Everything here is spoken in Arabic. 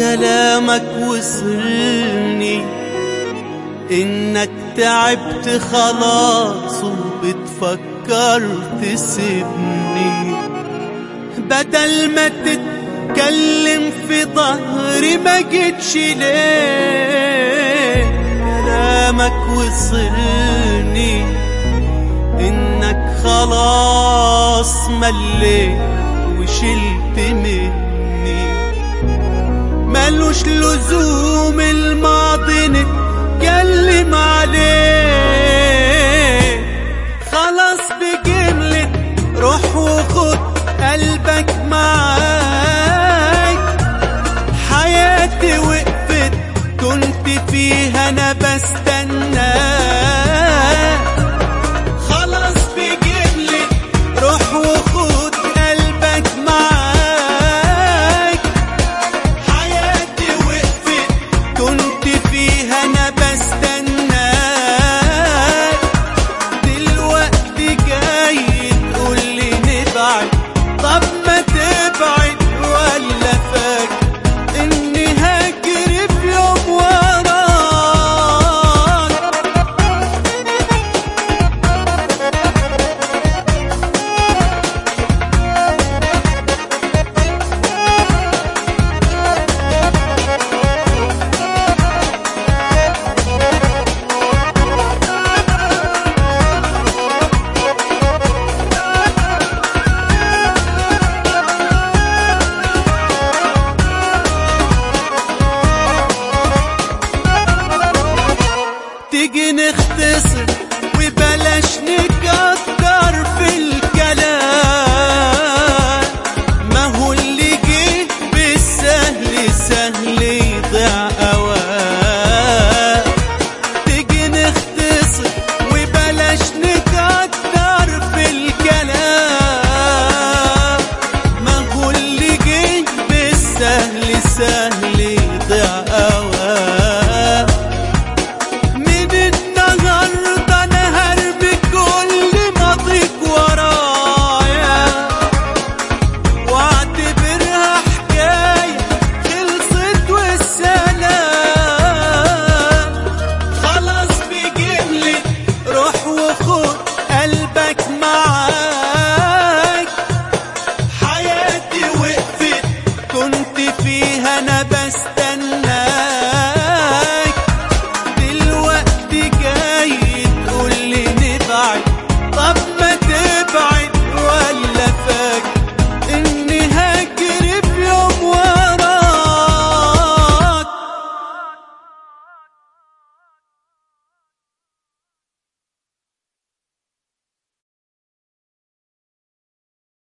كلامك وصلني انك تعبت خلاص وبتفكر تسيبني، بدل ما تتكلم في ظهري ما جيتش ليه. كلامك وصلني انك خلاص مليت وشلت مني، ملوش لزوم الماضي نتكلم عليه. خلاص بجملة روح وخد قلبك معاك، حياتي وقفت كنت فيها انا بستناك. خلاص بجملة روح وخد قلبك معاك، حياتي وقفت كنت فيها انا بستناك. دلوقتي جاي تقولي نبعد، طب ما تبعد ولا فاكر اني هجري في يوم وراك. تيجي نختصر وبلاش نكتر في الكلام، ما هو اللي جه بالسهل سهل يضيع اوقات. تيجي نختصر وبلاش نكتر في الكلام، ما هو اللي جه بالسهل سهل يضيع اوقات. روح وخد قلبك معاك.